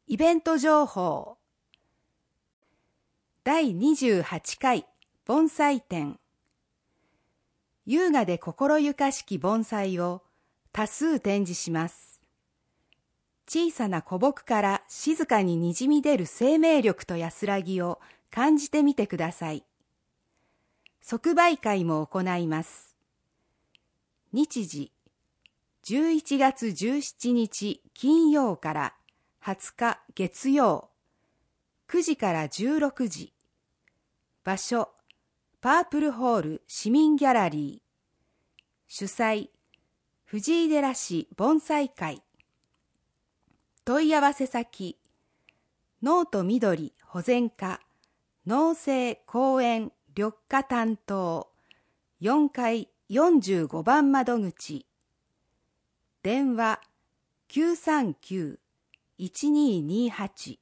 イベント情報。第28回盆栽展。優雅で心ゆかしき盆栽を多数展示します。小さな古木から静かににじみ出る生命力と安らぎを感じてみてください。即売会も行います。日時、11月17日金曜から20日月曜、9時から16時。場所、パープルホール市民ギャラリー。主催、藤井寺市盆栽会。問い合わせ先、ノート緑保全課、農政公園緑化担当、4階45番窓口。電話、939-1228。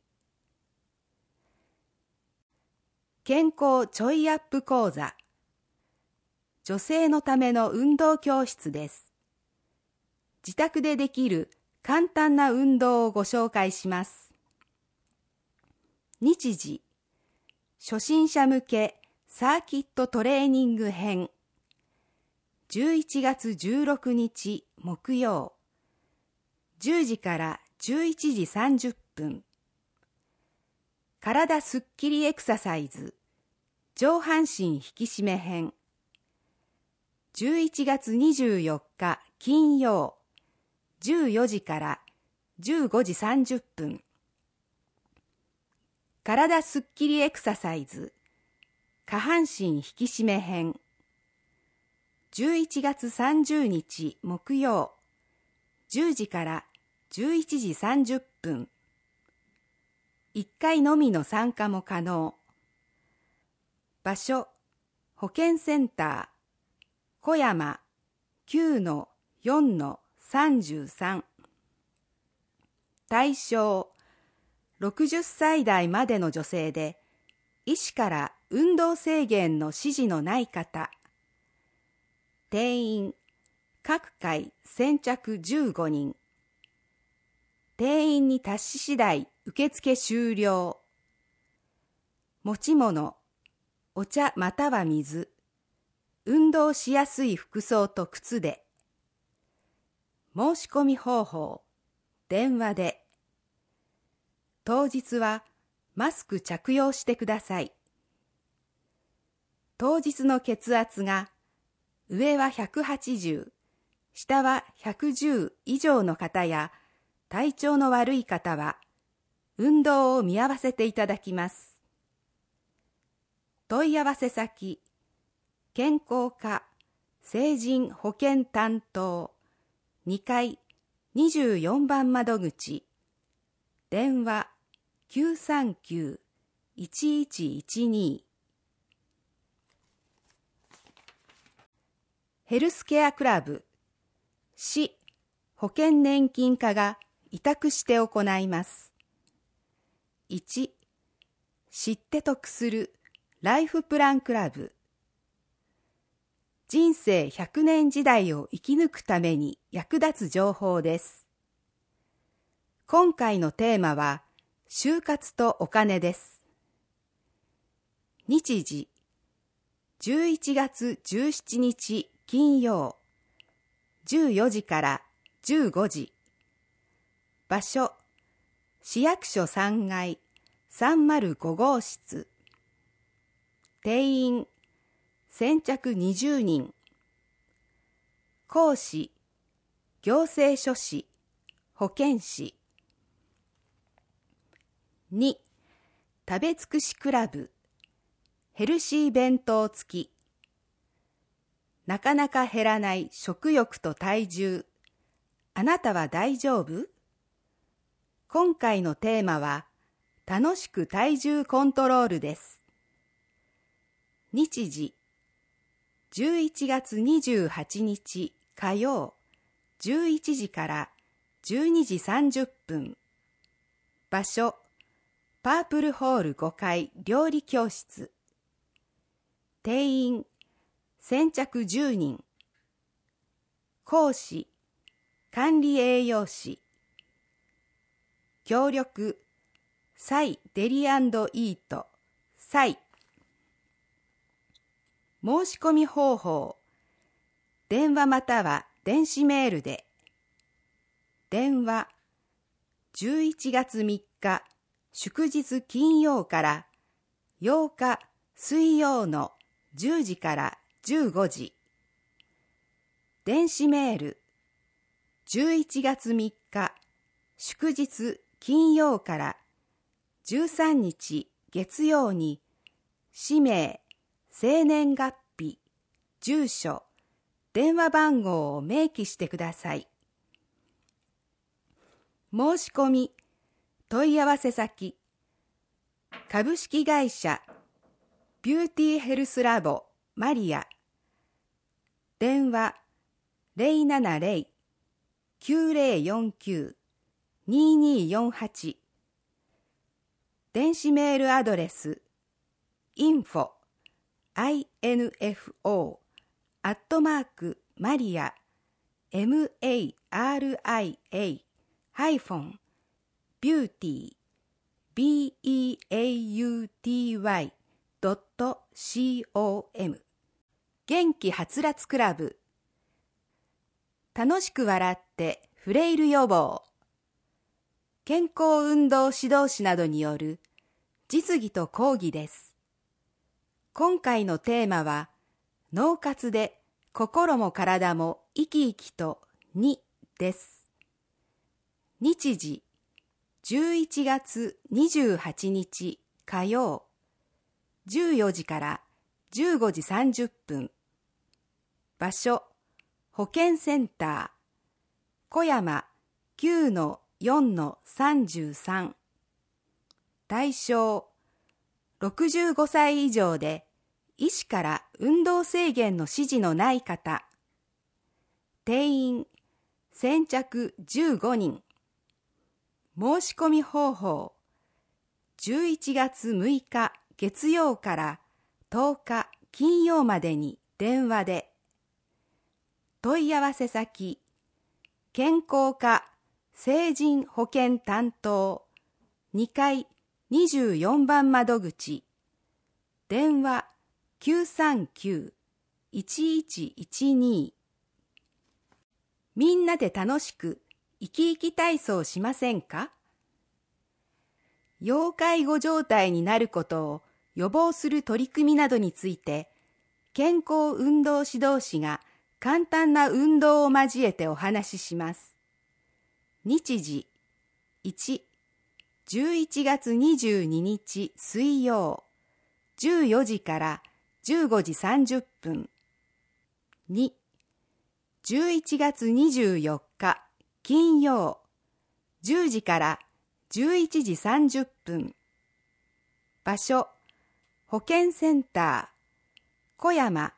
健康ちょいアップ講座。女性のための運動教室です。自宅でできる簡単な運動をご紹介します。日時、初心者向けサーキットトレーニング編。11月16日木曜、10時から11時30分。体すっきりエクササイズ、上半身引き締め編。11月24日金曜、14時から15時30分。体すっきりエクササイズ、下半身引き締め編。11月30日木曜、10時から11時30分。1回のみの参加も可能。場所、保健センター、小山 9-4-33。対象、60歳代までの女性で、医師から運動制限の指示のない方。定員、各回先着15人。定員に達し次第受付終了。持ち物、お茶または水。運動しやすい服装と靴で。申し込み方法、電話で。当日はマスク着用してください。当日の血圧が上は180、下は110以上の方や体調の悪い方は運動を見合わせていただきます。問い合わせ先、健康課成人保健担当2階24番窓口。電話 939-1112。ヘルスケアクラブ、市保険年金課が委託して行います。1、知って得するライフプランクラブ。人生100年時代を生き抜くために役立つ情報です。今回のテーマは、就活とお金です。日時、11月17日金曜、14時から15時。場所、市役所3階305号室。定員、先着20人。講師、行政書士、保健師。2、食べ尽くしクラブ、ヘルシー弁当付き。なかなか減らない食欲と体重。あなたは大丈夫？今回のテーマは、楽しく体重コントロールです。日時、11月28日火曜、11時から12時30分。場所、パープルホール5階料理教室。定員、先着10人。講師、管理栄養士。協力、 サイデリ&イートサイ。申し込み方法。電話または電子メールで。電話11月3日祝日金曜から8日水曜の10時から15時。電子メール11月3日祝日金曜から13日月曜に氏名、生年月日、住所、電話番号を明記してください。申し込み、問い合わせ先、株式会社ビューティーヘルスラボマリア、電話070-9049-2248、電子メールアドレス info@maria-beauty.com。 元気はつらつクラブ。楽しく笑ってフレイル予防。健康運動指導士などによる実技と講義です。今回のテーマは、脳活で心も体も生き生きと2です。日時、11月28日火曜、14時から15時30分。場所、保健センター、小山 9-4-33。対象、65歳以上で、医師から運動制限の指示のない方。定員、先着15人。申し込み方法、11月6日月曜から10日金曜までに電話で。問い合わせ先、健康課成人保健担当2階24番窓口、電話939-1112。みんなで楽しく生き生き体操しませんか？要介護状態になることを予防する取り組みなどについて、健康運動指導士が簡単な運動を交えてお話しします。日時、1、11月22日水曜、14時から15時30分。2、11月24日金曜、10時から11時30分。場所、保健センター、小山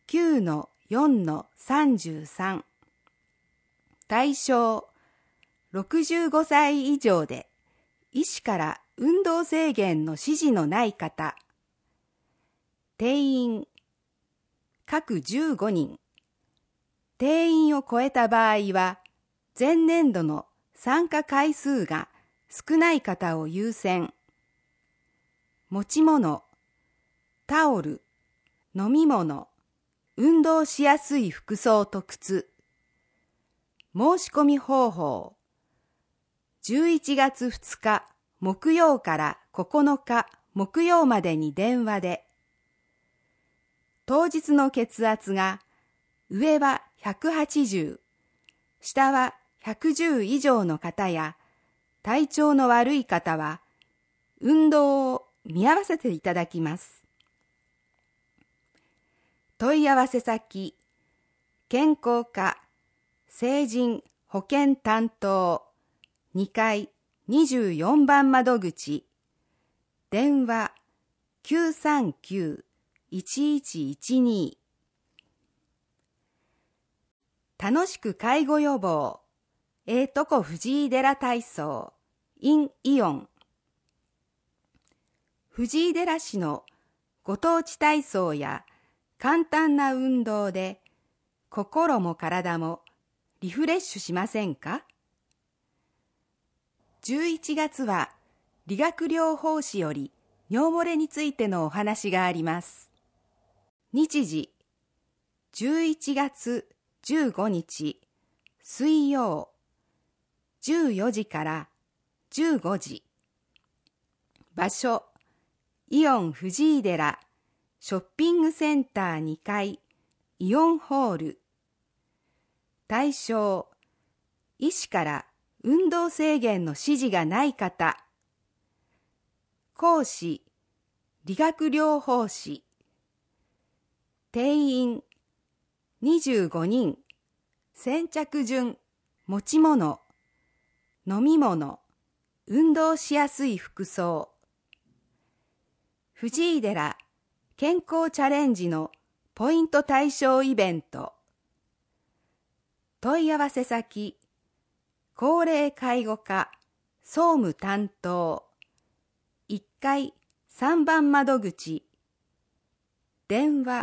9-4-33。対象、65歳以上で、医師から運動制限の指示のない方。定員、各15人。定員を超えた場合は、前年度の参加回数が少ない方を優先。持ち物、タオル、飲み物、運動しやすい服装と靴。申し込み方法、11月2日木曜から9日木曜までに電話で。当日の血圧が上は180、下は110以上の方や、体調の悪い方は運動を見合わせていただきます。問い合わせ先、健康課成人保健担当2階24番窓口、電話 939-1112。 楽しく介護予防、とこ藤井寺体操 in イオン。藤井寺市のご当地体操や簡単な運動で心も体もリフレッシュしませんか？11月は理学療法士より尿漏れについてのお話があります。日時11月15日水曜14時から15時。場所イオン藤井寺ショッピングセンター2階イオンホール。対象医師から運動制限の指示がない方。講師理学療法士。定員25人。先着順持ち物飲み物運動しやすい服装。藤井寺健康チャレンジのポイント対象イベント。問い合わせ先高齢介護課総務担当1階3番窓口。電話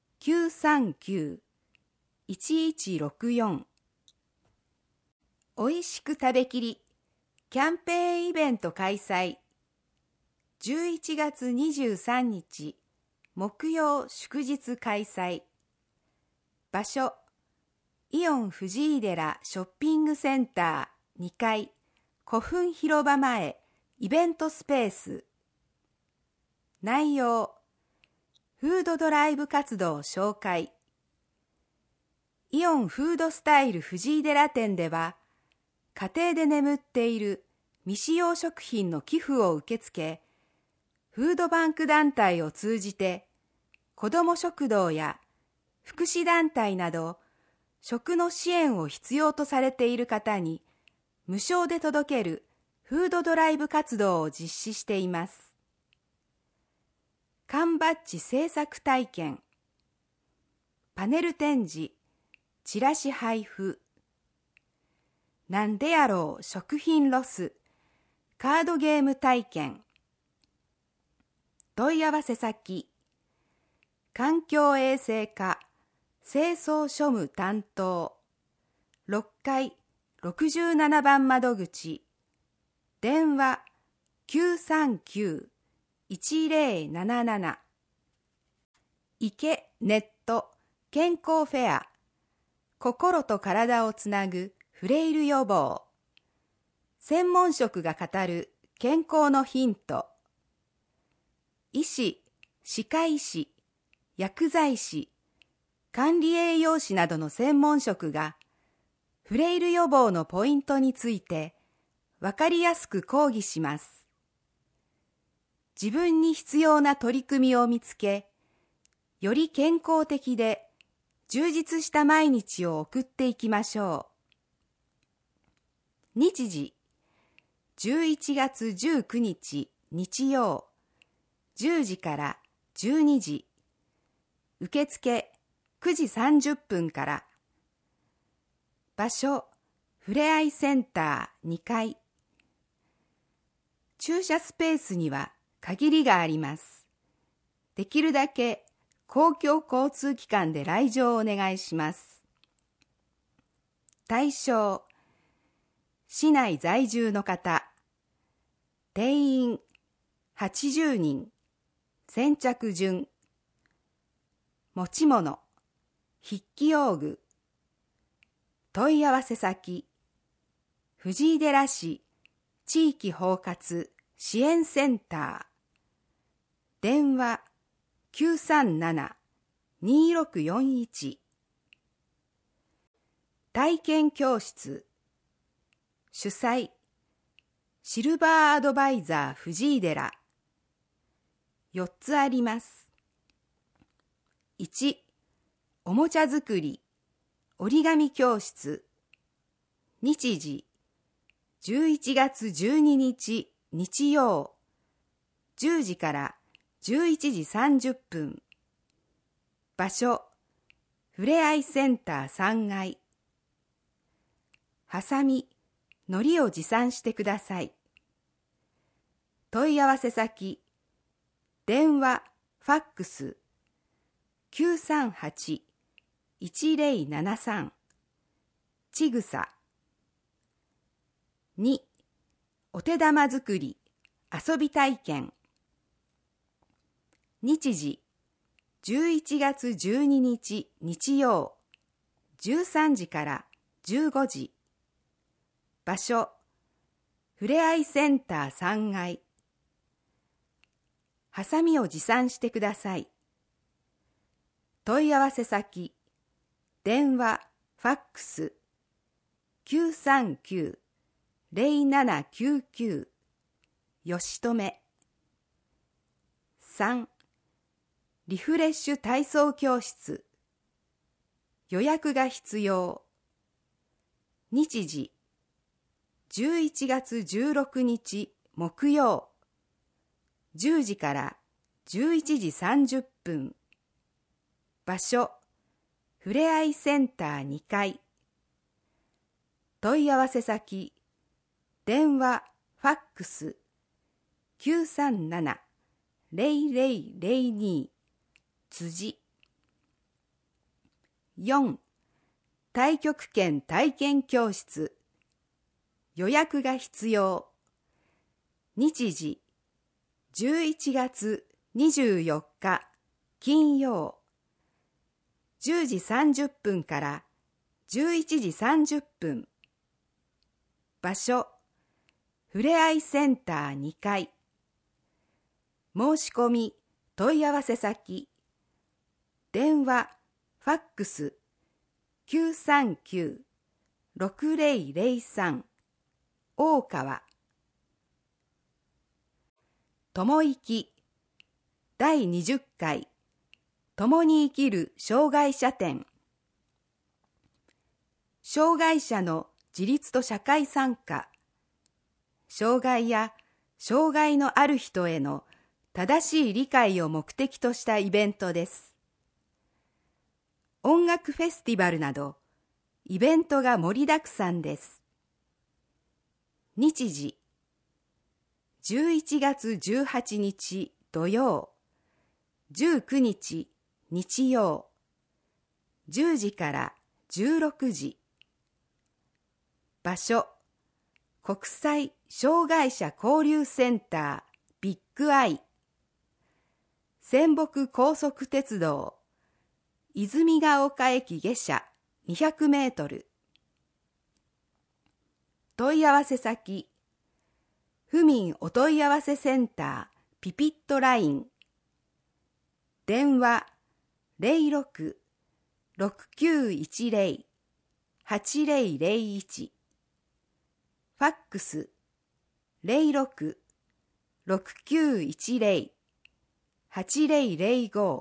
939-1164。おいしく食べきりキャンペーンイベント開催。11月23日木曜祝日開催。場所イオン藤井寺ショッピングセンター2階古墳広場前イベントスペース。内容フードドライブ活動紹介。イオンフードスタイル藤井寺店では家庭で眠っている未使用食品の寄付を受け付け、フードバンク団体を通じて子ども食堂や福祉団体など食の支援を必要とされている方に無償で届けるフードドライブ活動を実施しています。缶バッジ製作体験、パネル展示、チラシ配布、なんでやろう食品ロス、カードゲーム体験。問い合わせ先環境衛生課清掃庶務担当6階67番窓口。電話939-1077。池ネット健康フェア。心と体をつなぐフレイル予防。専門職が語る健康のヒント。医師、歯科医師、薬剤師、管理栄養士などの専門職がフレイル予防のポイントについてわかりやすく講義します。自分に必要な取り組みを見つけ、より健康的で充実した毎日を送っていきましょう。日時11月19日日曜10時から12時。受付9時30分から。場所ふれあいセンター2階。駐車スペースには限りがあります。できるだけ公共交通機関で来場をお願いします。対象市内在住の方。定員80人。先着順。持ち物筆記用具。問い合わせ先藤井寺市地域包括支援センター。電話937-2641。体験教室。主催シルバーアドバイザー藤井寺。4つあります。1、おもちゃ作り折り紙教室。日時11月12日日曜10時から11時30分。場所ふれあいセンター3階。はさみ、のりを持参してください。問い合わせ先電話、ファックス 938-1073。ちぐさ。2、お手玉作り遊び体験。日時11月12日日曜13時から15時。場所ふれあいセンター3階。はさみを持参してください。問い合わせ先、電話、ファックス 939-0799 吉留。3. リフレッシュ体操教室。予約が必要。日時11月16日木曜10時から11時30分。場所ふれあいセンター2階。問い合わせ先、電話、ファックス 937-0002 辻。4. 太極拳体験教室。予約が必要。日時11月24日金曜10時30分から11時30分。場所ふれあいセンター2階。申し込み問い合わせ先、電話ファックス 939-6003 大川。ともいき第20回共に生きる障害者展。障害者の自立と社会参加、障害や障害のある人への正しい理解を目的としたイベントです。音楽フェスティバルなどイベントが盛りだくさんです。日時11月18日土曜19日日曜10時から16時。場所国際障害者交流センタービッグアイ。泉北高速鉄道泉ヶ丘駅下車200メートル。問い合わせ先、府民お問い合わせセンターピピットライン。電話06-6910-8001。ファックス06-6910-8005。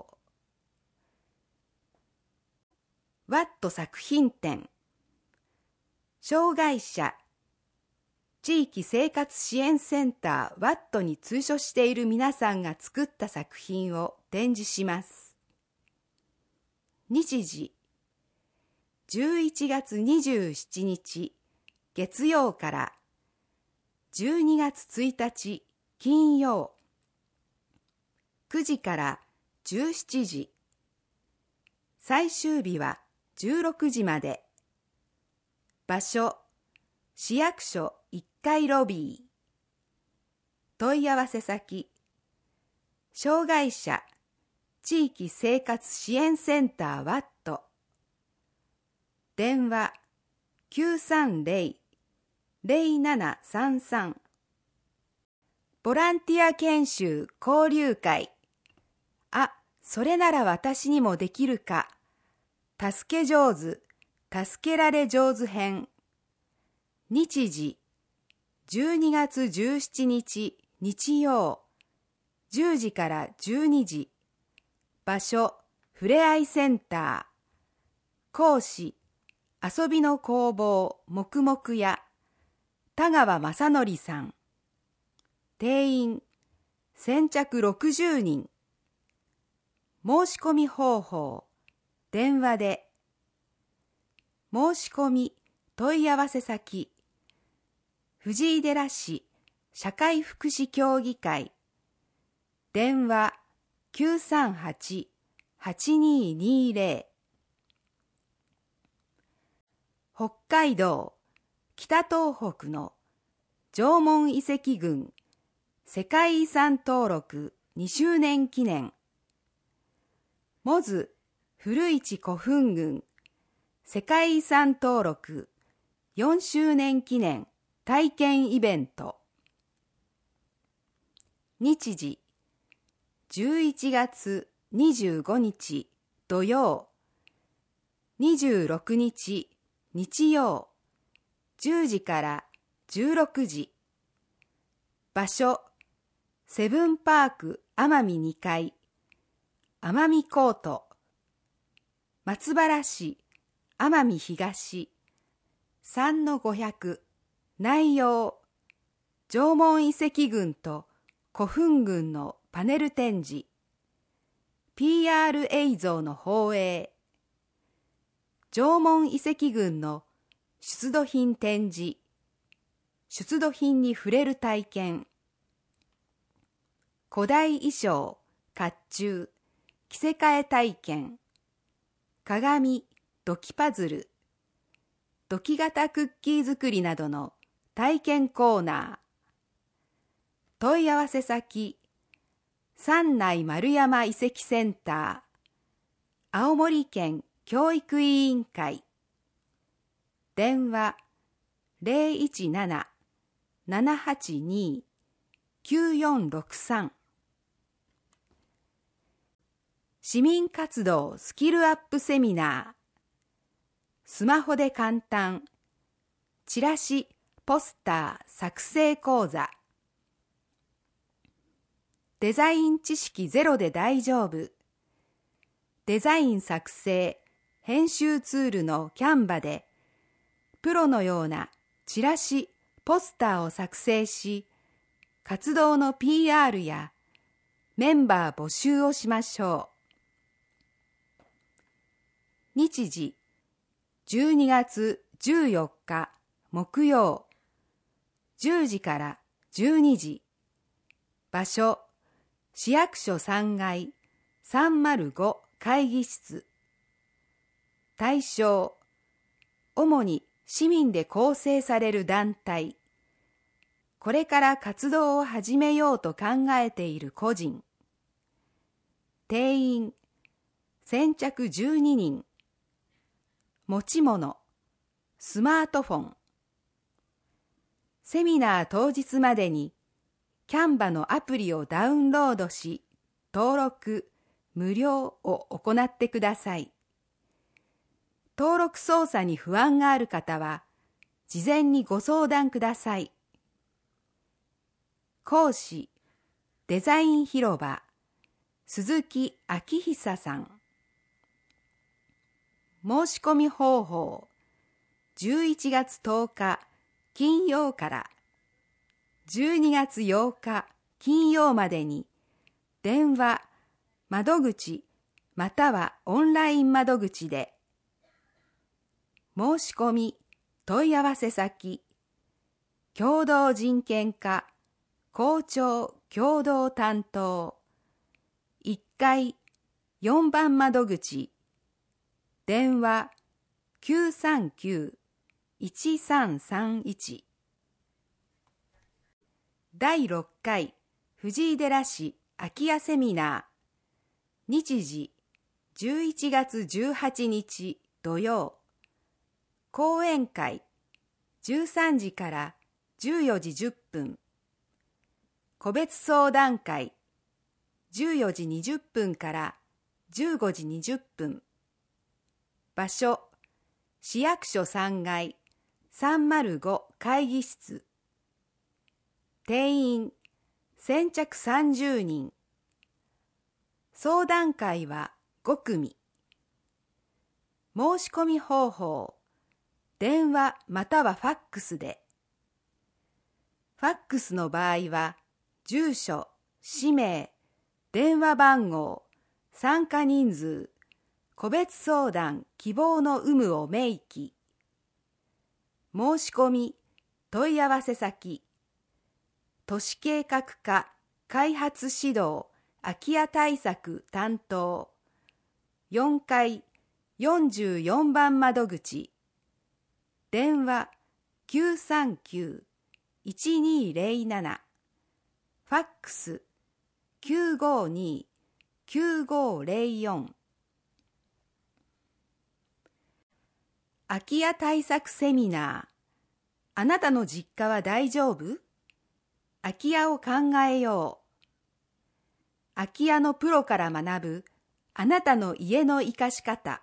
ワット作品展。障害者地域生活支援センターワットに通所している皆さんが作った作品を展示します。日時11月27日月曜から12月1日金曜9時から17時。最終日は16時まで。場所市役所1階ロビー。問い合わせ先、障害者地域生活支援センターワット。電話930-0733。ボランティア研修交流会。あ、それなら私にもできるか。助け上手、助けられ上手編。日時12月17日日曜10時から12時。場所ふれあいセンター。講師遊びの工房黙々屋田川正則さん。定員先着60人。申し込み方法、電話で。申し込み問い合わせ先、藤井寺市社会福祉協議会。電話938-8220。北海道北東北の縄文遺跡群世界遺産登録2周年記念。モズ古市古墳群世界遺産登録4周年記念体験イベント。日時11月25日土曜、26日日曜、10時から16時。場所セブンパーク奄美2階、奄美コート、松原市奄美東 3-500。内容縄文遺跡群と古墳群のパネル展示、 PR 映像の放映、縄文遺跡群の出土品展示、出土品に触れる体験、古代衣装、甲冑、着せ替え体験、鏡、土器パズル、土器型クッキー作りなどの体験コーナー。問い合わせ先、山内丸山遺跡センター、青森県教育委員会。電話017-782-9463。市民活動スキルアップセミナー。スマホで簡単チラシ・ポスター作成講座。デザイン知識ゼロで大丈夫。デザイン作成・編集ツールのキャンバでプロのようなチラシ・ポスターを作成し、活動の PR やメンバー募集をしましょう。日時12月14日木曜、10時から12時。場所市役所3階305会議室。対象主に市民で構成される団体、これから活動を始めようと考えている個人。定員先着12人。持ち物スマートフォン。セミナー当日までにキャンバのアプリをダウンロードし、登録無料を行ってください。登録操作に不安がある方は事前にご相談ください。講師デザイン広場鈴木明久さん。申し込み方法11月10日金曜から12月8日金曜までに電話、窓口またはオンライン窓口で。申し込み問い合わせ先、共同人権課校長共同担当1階4番窓口。電話 939-1331。第6回藤井寺市空き家セミナー。日時11月18日土曜。講演会13時から14時10分。個別相談会14時20分から15時20分。場所市役所3階305会議室。定員先着30人。相談会は5組。申し込み方法電話またはファックスで。ファックスの場合は住所、氏名、電話番号、参加人数、個別相談希望の有無を明記。申し込み問い合わせ先、都市計画課開発指導空き家対策担当4階44番窓口。電話 939-1207。 ファックス 952-9504。空き家対策セミナー。あなたの実家は大丈夫？空き家を考えよう。空き家のプロから学ぶあなたの家の生かし方。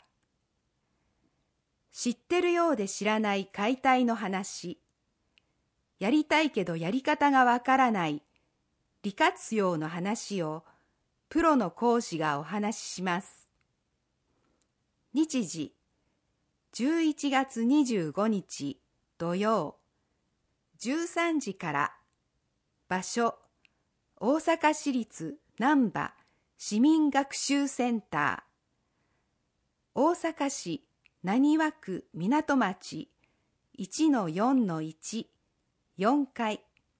知ってるようで知らない解体の話。やりたいけどやり方がわからない利活用の話をプロの講師がお話しします。日時11月25日土曜13時から。場所大阪市立難波市民学習センター、大阪市浪速区港町 1-4-1 4階。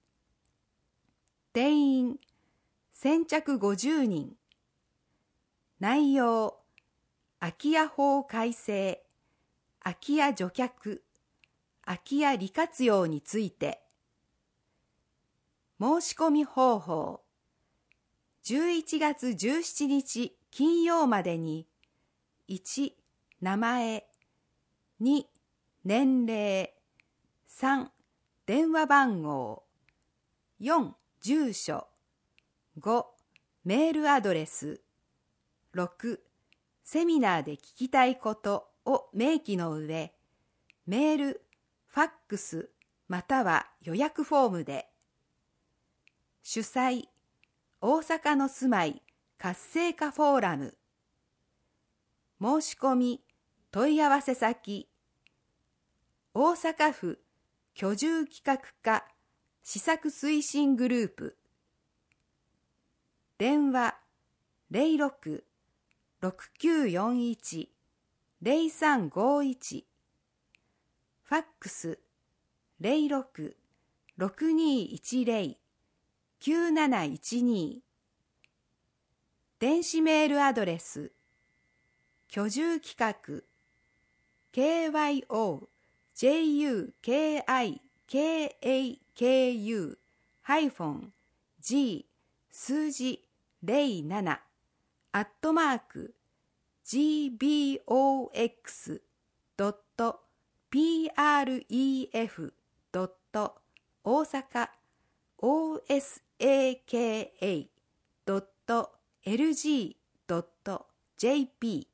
定員先着50人。内容空き家法改正、空き家除却、空き家利活用について。申し込み方法11月17日金曜までに1、名前2、年齢3、電話番号4、住所5、メールアドレス6、セミナーで聞きたいことを明記の上、メール、ファックスまたは予約フォームで。主催、大阪の住まい活性化フォーラム。申し込み、問い合わせ先、大阪府居住企画課施策推進グループ。電話06-6941-0351。ファックス06-6210-9712。電子メールアドレス居住企画 KYOJUKIKAKU-G 数字07@gbox.pref.大阪 osaka.lg.jp。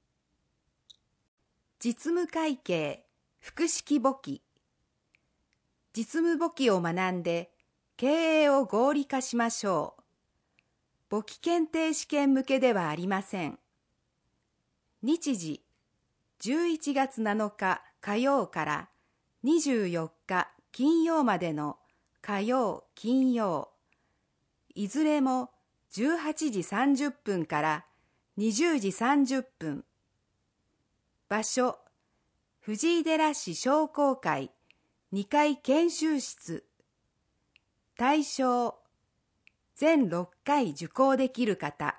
実務会計複式簿記。実務簿記を学んで経営を合理化しましょう。簿記検定試験向けではありません。日時11月7日火曜から24日金曜までの火曜金曜、いずれも18時30分から20時30分。場所藤井寺市商工会2階研修室。対象全6回受講できる方。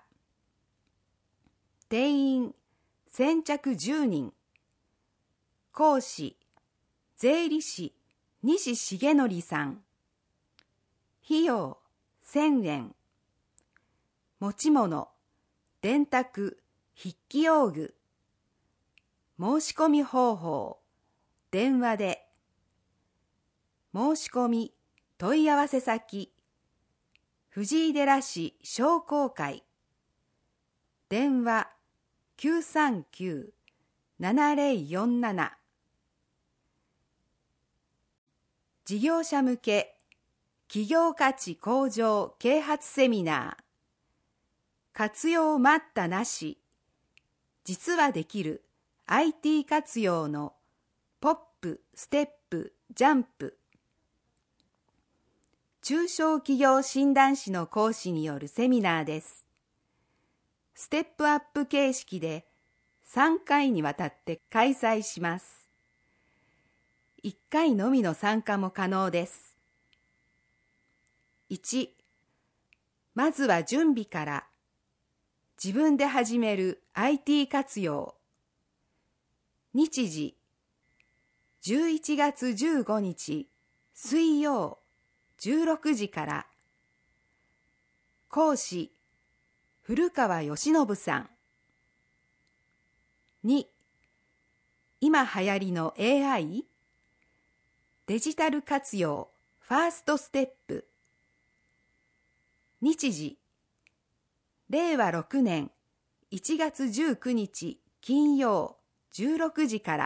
定員先着10人。講師税理士西重則さん。費用1000円。持ち物電卓、筆記用具。申し込み方法電話で。申し込み問い合わせ先藤井寺市商工会。電話939-7047。事業者向け企業価値向上啓発セミナー。活用待ったなし。実はできる IT 活用のポップ、ステップ、ジャンプ。中小企業診断士の講師によるセミナーです。ステップアップ形式で3回にわたって開催します。1回のみの参加も可能です。1、まずは準備から。自分で始める IT 活用。日時11月15日水曜16時から。 講師古川義信さん。2、今流行りの AI、デジタル活用ファーストステップ。日時、令和6年1月19日金曜16時から。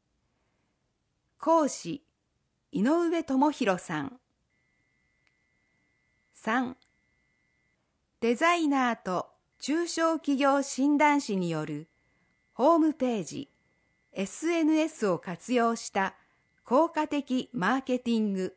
講師井上智弘さん。3、デザイナーと中小企業診断士によるホームページ、SNS を活用した効果的マーケティング。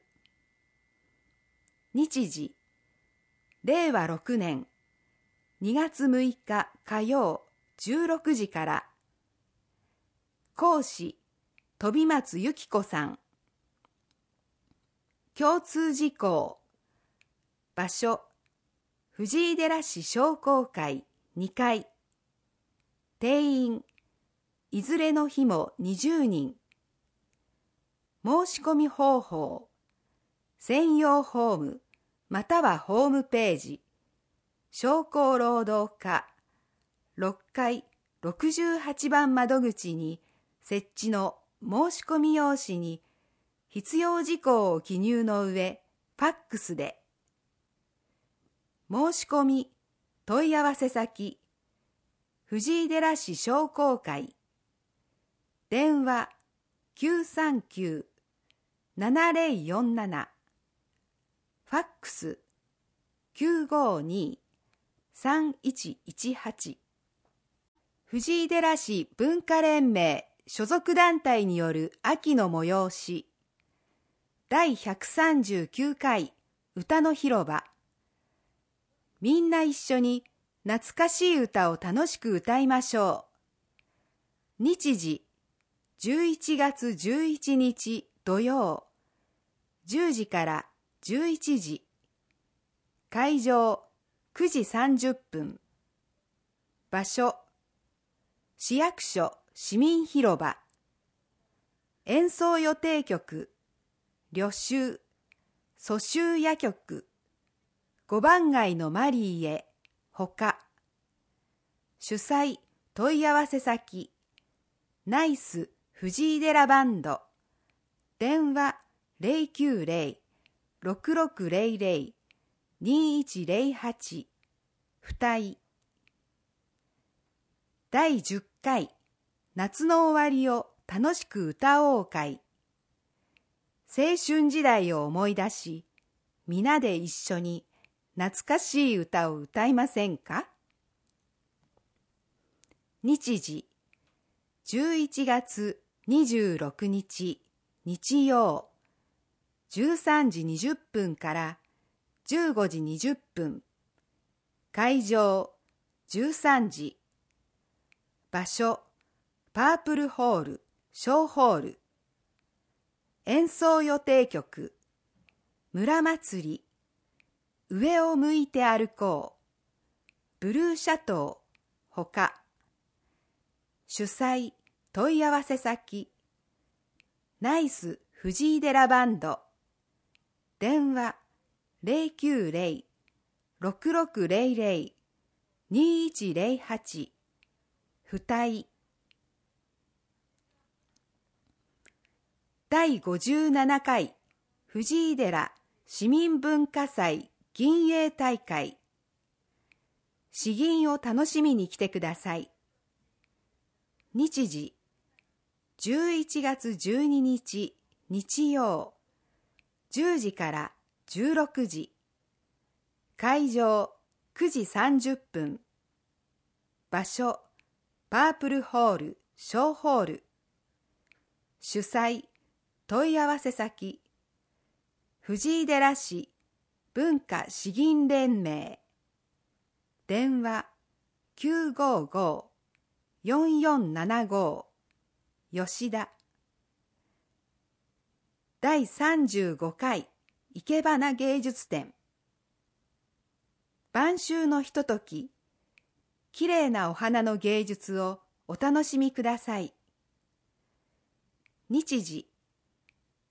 日時、令和6年2月6日火曜16時から。講師飛松由紀子さん。共通事項。場所藤井寺市商工会2階。定員いずれの日も20人。申し込み方法専用ホームまたはホームページ商工労働課6階68番窓口に設置の申し込み用紙に必要事項を記入の上ファックスで。申し込み問い合わせ先藤井寺市商工会。電話 939-7047。ファックス 952-3118。藤井寺市文化連盟所属団体による秋の催し。第139回歌の広場。みんな一緒に懐かしい歌を楽しく歌いましょう。日時、11月11日土曜、10時から11時。会場、9時30分。場所、市役所市民広場。演奏予定曲、旅集、蘇州夜曲。五番街のマリーへ、ほか。主催問い合わせ先、ナイス藤井寺バンド。電話090-6600-2108。二井。第10回夏の終わりを楽しく歌おう会。青春時代を思い出し、皆で一緒に懐かしい歌を歌いませんか？日時、11月26日日曜、13時20分から15時20分。会場、13時。場所、パープルホール、小ホール。演奏予定曲、村祭り。上を向いて歩こう。ブルーシャトー、ほか。主催問い合わせ先、ナイス藤井寺バンド。電話090-6600-2108。二井。第57回藤井寺市民文化祭銀英大会。詩吟を楽しみに来てください。日時、11月12日日曜、10時から16時。会場、9時30分。場所、パープルホール、小ホール。主催、問い合わせ先、藤井寺市文化詩吟連盟。電話955-4475。吉田。第35回いけばな芸術展。晩秋のひととき、きれいなお花の芸術をお楽しみください。日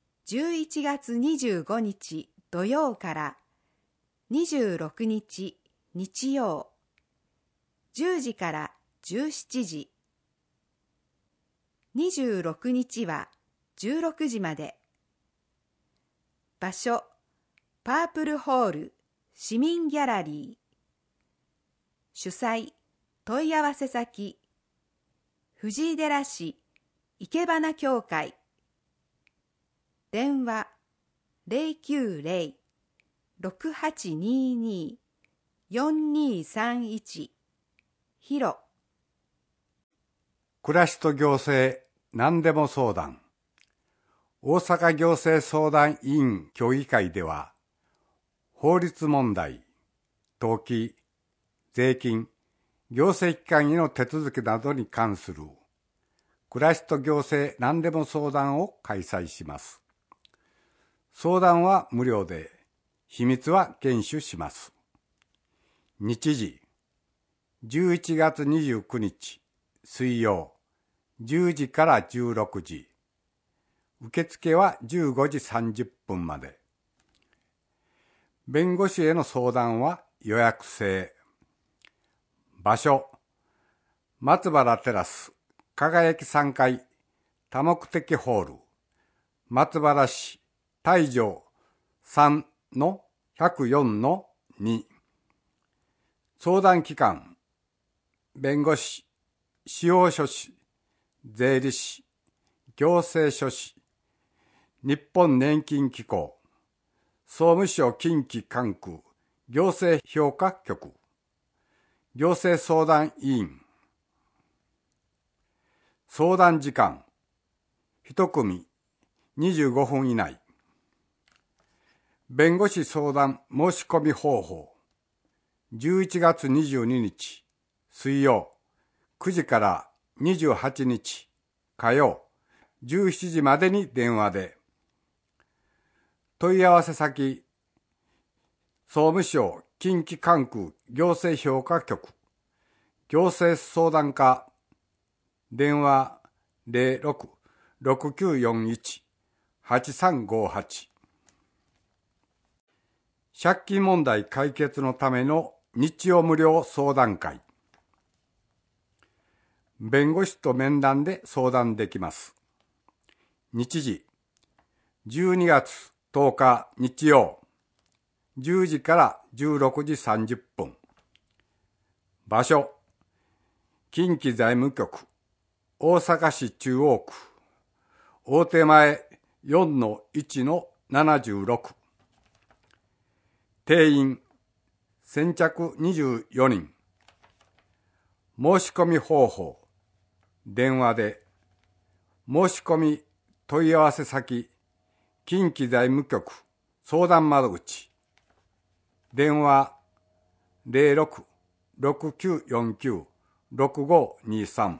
時、11月25日土曜から26日日曜、10時から17時。26日は16時まで。場所、パープルホール市民ギャラリー。主催、問い合わせ先、藤井寺市いけばな協会。電話、090-6822-4231。ヒロ。 暮らしと行政何でも相談。大阪行政相談委員協議会では、法律問題、登記、税金、行政機関への手続きなどに関する暮らしと行政何でも相談を開催します。相談は無料で、秘密は厳守します。日時、11月29日水曜、10時から16時。受付は15時30分まで。弁護士への相談は予約制。場所、松原テラス、輝き3階、多目的ホール、松原市、大城 3-104-2。相談機関、弁護士、司法書士、税理士、行政書士、日本年金機構、総務省近畿管区行政評価局、行政相談委員。相談時間、1組25分以内。弁護士相談申し込み方法。11月22日水曜9時から28日火曜17時までに電話で。問い合わせ先、総務省近畿管区行政評価局、行政相談課、電話06-6941-8358。借金問題解決のための日曜無料相談会。弁護士と面談で相談できます。日時、12月10日日曜、10時から16時30分。場所、近畿財務局、大阪市中央区、大手前 4-1-76。定員、先着24人。申し込み方法、電話で。申し込み問い合わせ先、近畿財務局相談窓口。電話06-6949-6523。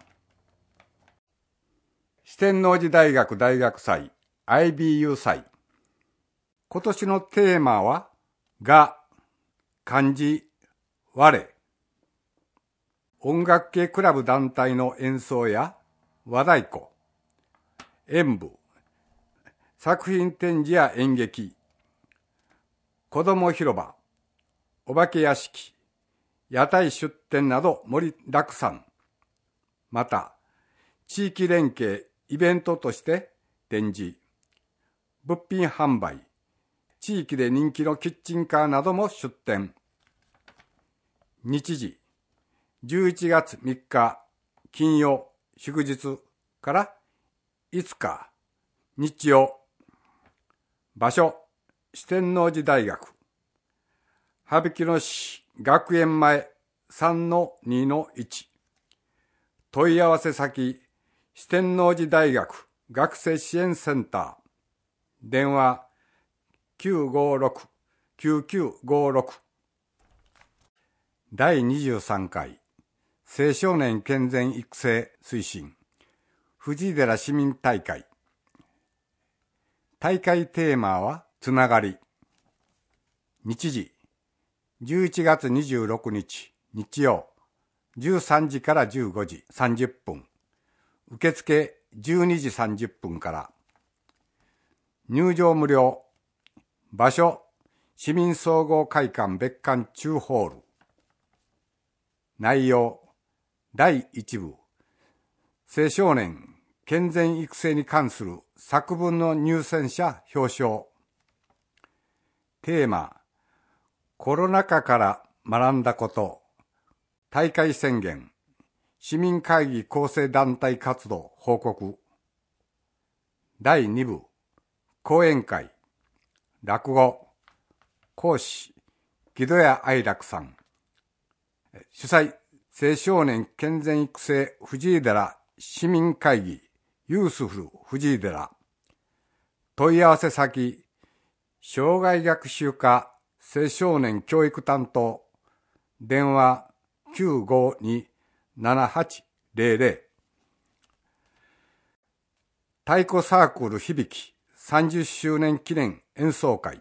四天王寺大学大学祭 IBU 祭。今年のテーマはが、漢字、我。音楽系クラブ団体の演奏や和太鼓、演舞、作品展示や演劇、子ども広場、お化け屋敷、屋台出店など盛りだくさん。また、地域連携イベントとして展示、物品販売、地域で人気のキッチンカーなども出店。日時、11月3日金曜祝日から5日日曜。場所、四天王寺大学。羽曳野市学園前 3-2-1。問い合わせ先、四天王寺大学学生支援センター。電話956-9956。第23回青少年健全育成推進藤井寺市民大会。大会テーマはつながり。日時、11月26日日曜、13時から15時30分。受付12時30分から。入場無料。場所、市民総合会館別館中ホール。 内容第1部青少年健全育成に関する作文の入選者表彰。テーマコロナ禍から学んだこと。大会宣言市民会議構成団体活動報告。第2部講演会落語。講師木戸谷愛楽さん。主催青少年健全育成藤井寺市民会議ユースフル藤井寺。問い合わせ先障害学習課青少年教育担当。電話 952-7800。 太鼓サークル響30周年記念演奏会。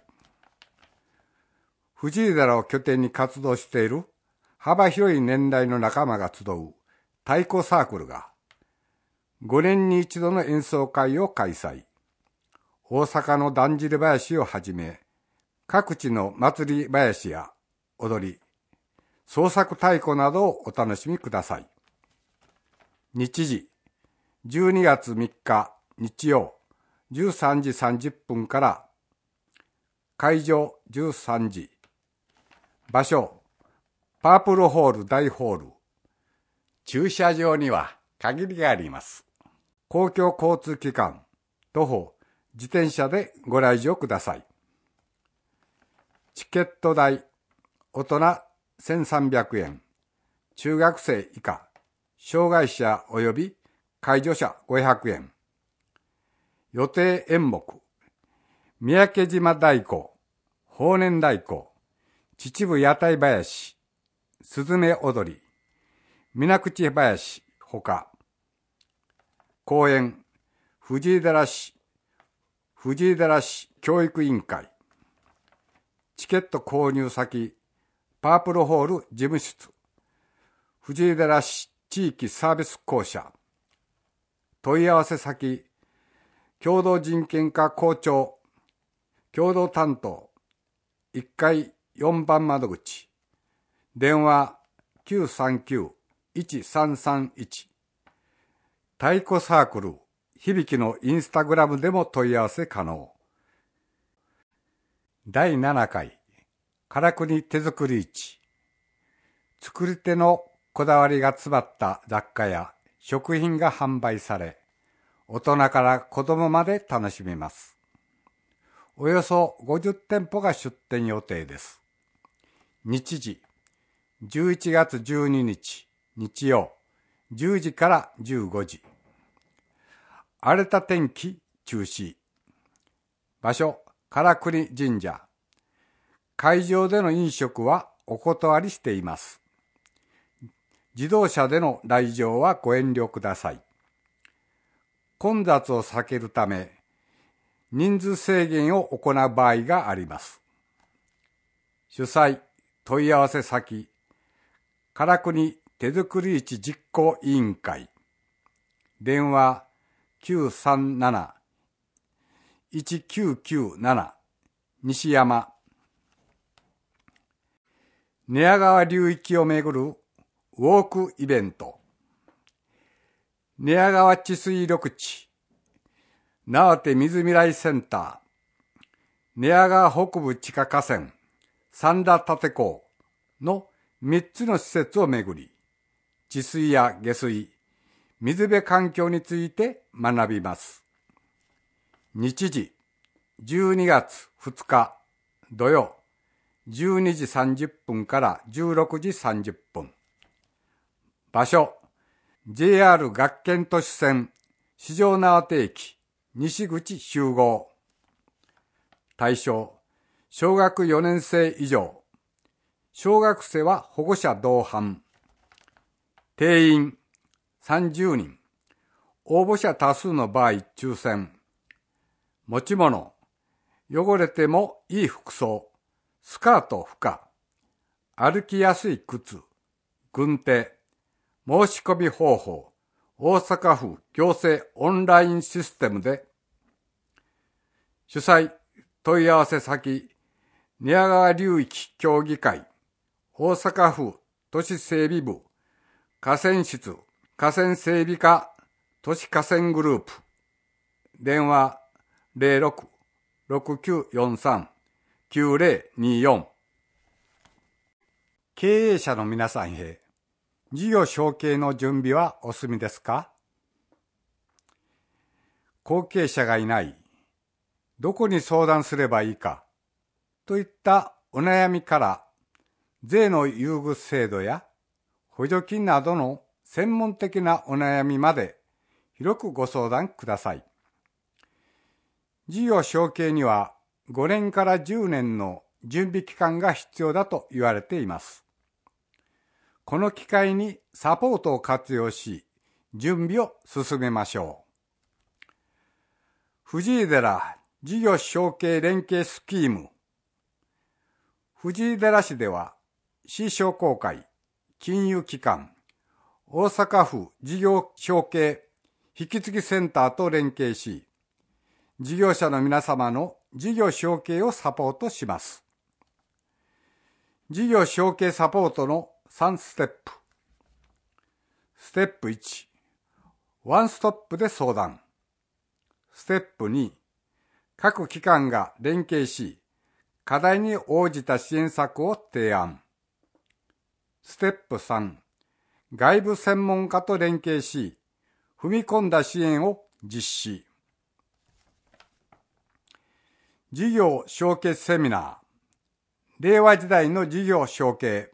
藤井寺を拠点に活動している幅広い年代の仲間が集う太鼓サークルが5年に一度の演奏会を開催。大阪のだんじり囃子をはじめ各地の祭り囃子や踊り、創作太鼓などをお楽しみください。日時12月3日日曜13時30分から。会場13時。場所パープルホール大ホール。駐車場には限りがあります。公共交通機関徒歩自転車でご来場ください。チケット代大人1300円、中学生以下、障害者及び介助者500円。予定演目三宅島太鼓、法然太鼓、秩父屋台囃子、すずめ踊り、水口囃子ほか。公演藤井寺市教育委員会。チケット購入先パープルホール事務室藤井寺市地域サービス公社。問い合わせ先共同人権課校長共同担当1階4番窓口。電話 939-1331。 太鼓サークル響のインスタグラムでも問い合わせ可能。第7回からくり手作り市。作り手のこだわりが詰まった雑貨や食品が販売され、大人から子供まで楽しめます。およそ50店舗が出店予定です。日時11月12日日曜10時から15時。荒れた天気中止。場所からくり神社。会場での飲食はお断りしています。自動車での来場はご遠慮ください。混雑を避けるため人数制限を行う場合があります。主催問い合わせ先からくり手作り市実行委員会。電話 937-1997 西山。寝屋川流域をめぐるウォークイベント。寝屋川治水緑地名手水未来センター、寝屋川北部地下河川三田立港の3つの施設をめぐり、治水や下水、水辺環境について学びます。日時12月2日土曜12時30分から16時30分。場所 JR 学研都市線四条畷駅西口集合。対象小学4年生以上。小学生は保護者同伴。定員30人。応募者多数の場合抽選。持ち物汚れてもいい服装、スカート不可、歩きやすい靴、軍手。申し込み方法大阪府行政オンラインシステムで。主催問い合わせ先寝屋川流域協議会大阪府都市整備部、河川室、河川整備課、都市河川グループ。電話06-6943-9024。経営者の皆さんへ、事業承継の準備はお済みですか？後継者がいない、どこに相談すればいいか、といったお悩みから、税の優遇制度や補助金などの専門的なお悩みまで広くご相談ください。事業承継には5年から10年の準備期間が必要だと言われています。この機会にサポートを活用し、準備を進めましょう。藤井寺事業承継連携スキーム。藤井寺市では、市商工会、金融機関、大阪府事業承継引き継ぎセンターと連携し、事業者の皆様の事業承継をサポートします。事業承継サポートの3ステップ。ステップ1、ワンストップで相談。ステップ2、各機関が連携し、課題に応じた支援策を提案。ステップ3、外部専門家と連携し、踏み込んだ支援を実施。事業承継セミナー。令和時代の事業承継。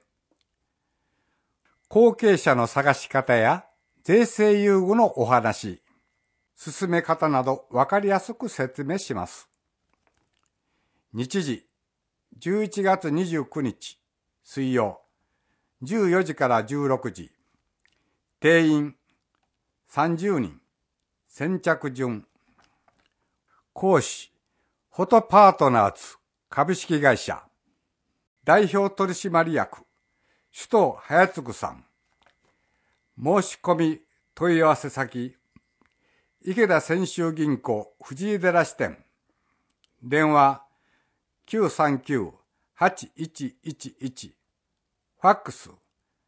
後継者の探し方や税制優遇のお話、進め方など分かりやすく説明します。日時、11月29日、水曜、14時から16時。定員、30人。先着順。講師、フォトパートナーズ株式会社。代表取締役、首藤隼嗣さん。申し込み問い合わせ先、池田泉州銀行藤井寺支店。電話939-8111。ファックス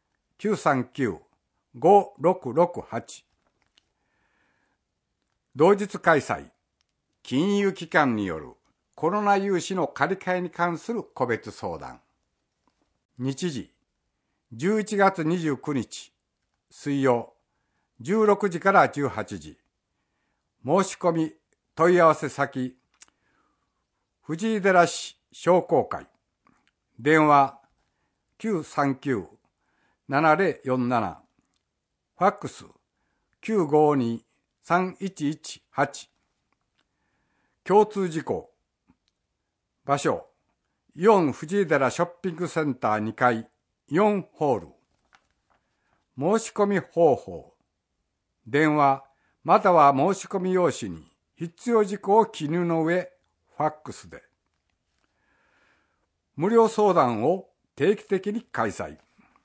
939-5668。同日開催。金融機関によるコロナ融資の借り換えに関する個別相談。日時、11月29日、水曜、16時から18時。申し込み問い合わせ先、藤井寺市商工会。電話939-7047。ファックス952-3118。共通事項。場所、イオン藤井寺ショッピングセンター2階4ホール。申し込み方法。電話または申し込み用紙に必要事項を記入の上、ファックスで。無料相談を定期的に開催。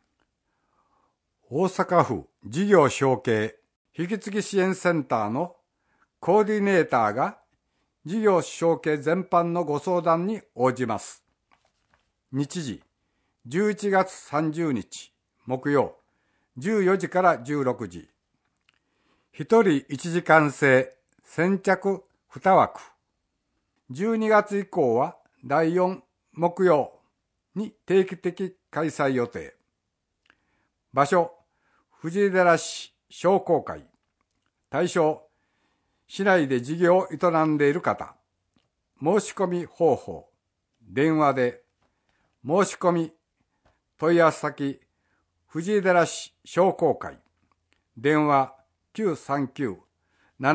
大阪府事業承継引き継ぎ支援センターのコーディネーターが事業承継全般のご相談に応じます。日時、11月30日木曜、14時から16時。1人1時間制、先着2枠。12月以降は第4木曜に定期的開催予定。場所、藤井寺市商工会。対象、市内で事業を営んでいる方。申し込み方法。電話で。申し込み。問い合わせ先。藤井寺市商工会。電話939-7047。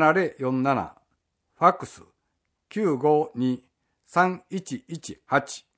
ファックス952-3118。